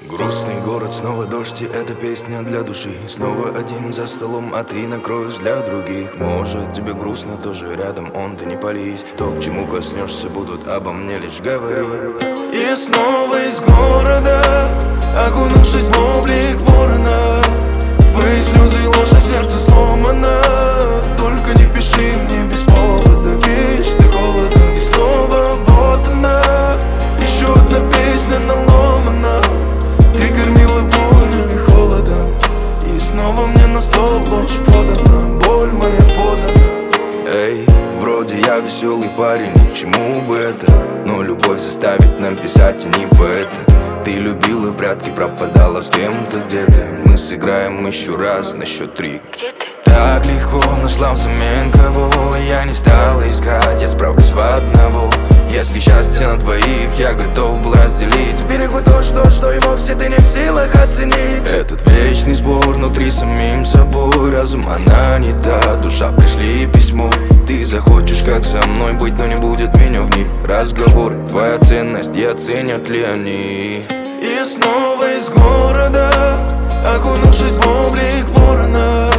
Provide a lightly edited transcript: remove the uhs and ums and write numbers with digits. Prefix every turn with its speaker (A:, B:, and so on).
A: Грустный город, снова дождь, и эта песня для души. Снова один за столом, а ты накроешь для других. Может, тебе грустно, тоже рядом он, ты не пались. То, к чему коснешься, будут обо мне лишь говорить. И снова из города, окунувшись в облик ворона, твои слезы и ложь, а сердце сломано. Только не пиши мне без повода, ведь ты холодно. И снова вот она, еще одна песня наломана. Ты кормила болью и холодом, и снова мне на стол ложь подана, боль моя подана. Эй, вроде я веселый парень, ни к чему бы это, но любовь заставит нам писать, а не поэта. Ты любила прятки, пропадала с кем-то где-то. Мы сыграем еще раз на счет 3.
B: Где ты?
A: Так легко нашла взамен кого. Я не стала искать, я справлюсь в одного. Если счастье на двоих, я готов был разделить. Берегу то, что и вовсе ты не в силах оценить. Этот вечный спор внутри самим собой. Разум, она не та, душа, пришли письмо. Ты захочешь как со мной быть, но не будет меня в них. Разговор, твоя ценность, и оценят ли они? И снова из города, окунувшись в облик ворона,